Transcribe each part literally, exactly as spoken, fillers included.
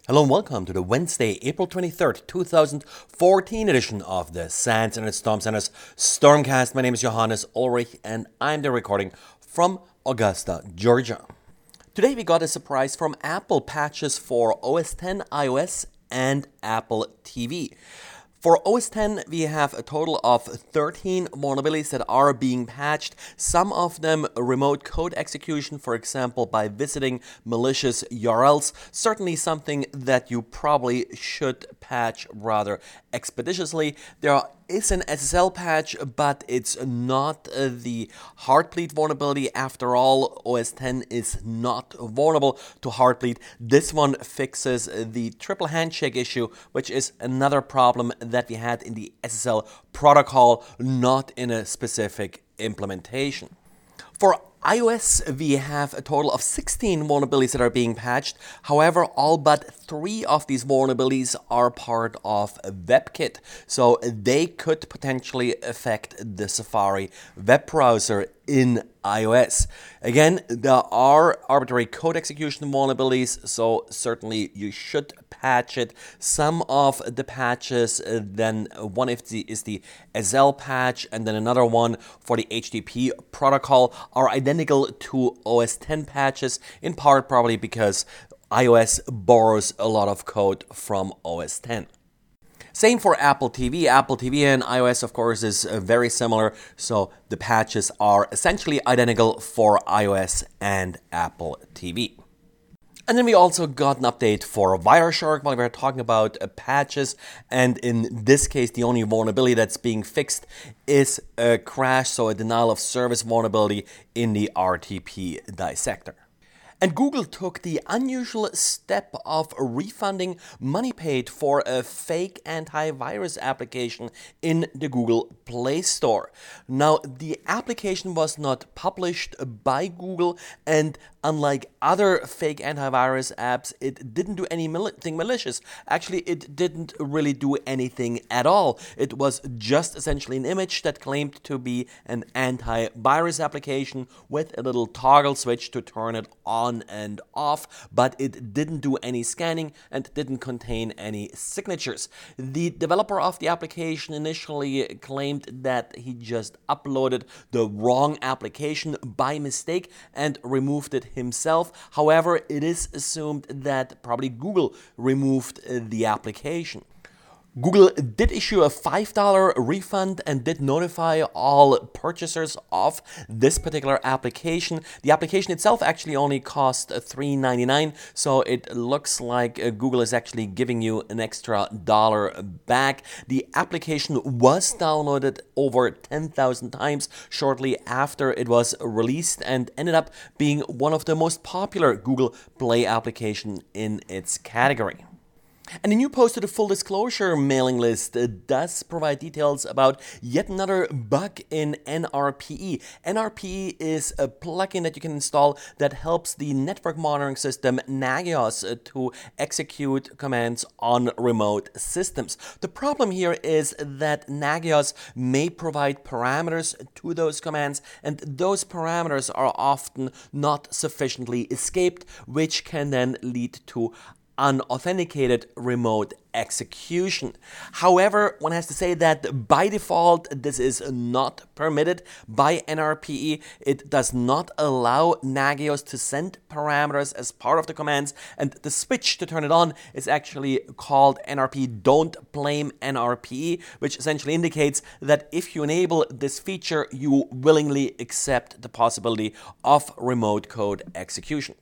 Hello and welcome to the Wednesday, April twenty-third, two thousand fourteen edition of the SANS Internet Storm Center's Stormcast. My name is Johannes Ulrich and I'm the recording from Augusta, Georgia. Today we got a surprise from Apple: patches for O S ten, iOS, and Apple T V. For O S ten, we have a total of thirteen vulnerabilities that are being patched. Some of them remote code execution, for example, by visiting malicious U R Ls. Certainly something that you probably should patch rather expeditiously. There is an S S L patch, but it's not uh, the Heartbleed vulnerability. After all, O S ten is not vulnerable to Heartbleed. This one fixes the triple handshake issue, which is another problem that we had in the S S L protocol, not in a specific implementation. For iOS, we have a total of sixteen vulnerabilities that are being patched. However, all but three of these vulnerabilities are part of WebKit, so they could potentially affect the Safari web browser in iOS. Again, there are arbitrary code execution vulnerabilities, so certainly you should patch it. Some of the patches, uh, then one is the, is the S S L patch, and then another one for the H T T P protocol, are identical to O S ten patches, in part probably because iOS borrows a lot of code from O S ten. Same for Apple T V. Apple T V and iOS, of course, is uh, very similar, so the patches are essentially identical for iOS and Apple T V. And then we also got an update for Wireshark while we were talking about uh, patches, and in this case the only vulnerability that's being fixed is a crash, so a denial of service vulnerability in the R T P dissector. And Google took the unusual step of refunding money paid for a fake antivirus application in the Google Play Store. Now, the application was not published by Google, and unlike other fake antivirus apps, it didn't do anything malicious. Actually, it didn't really do anything at all. It was just essentially an image that claimed to be an antivirus application with a little toggle switch to turn it on and off, but it didn't do any scanning and didn't contain any signatures. The developer of the application initially claimed that he just uploaded the wrong application by mistake and removed it himself. However, it is assumed that probably Google removed the application. Google did issue a five dollar refund and did notify all purchasers of this particular application. The application itself actually only cost three ninety-nine, so it looks like Google is actually giving you an extra dollar back. The application was downloaded over ten thousand times shortly after it was released and ended up being one of the most popular Google Play applications in its category. And a new post to the full disclosure mailing list does provide details about yet another bug in N R P E. N R P E is a plugin that you can install that helps the network monitoring system Nagios to execute commands on remote systems. The problem here is that Nagios may provide parameters to those commands, and those parameters are often not sufficiently escaped, which can then lead to unauthenticated remote execution. However, one has to say that by default this is not permitted by N R P E. It does not allow Nagios to send parameters as part of the commands, and the switch to turn it on is actually called N R P E Don't Blame N R P E, which essentially indicates that if you enable this feature, you willingly accept the possibility of remote code execution.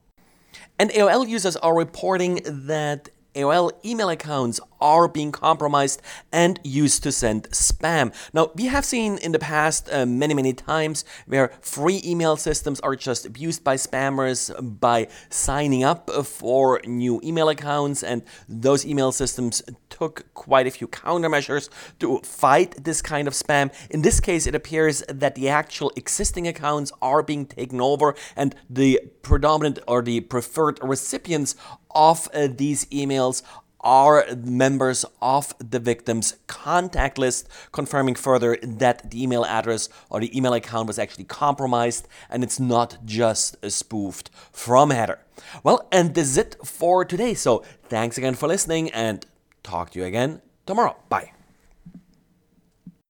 And A O L users are reporting that A O L email accounts are being compromised and used to send spam. Now, we have seen in the past uh, many, many times where free email systems are just abused by spammers by signing up for new email accounts, and those email systems took quite a few countermeasures to fight this kind of spam. In this case, it appears that the actual existing accounts are being taken over, and the predominant or the preferred recipients of uh, these emails are members of the victim's contact list, confirming further that the email address or the email account was actually compromised and it's not just a spoofed from header. Well, and this is it for today. So thanks again for listening and talk to you again tomorrow. Bye.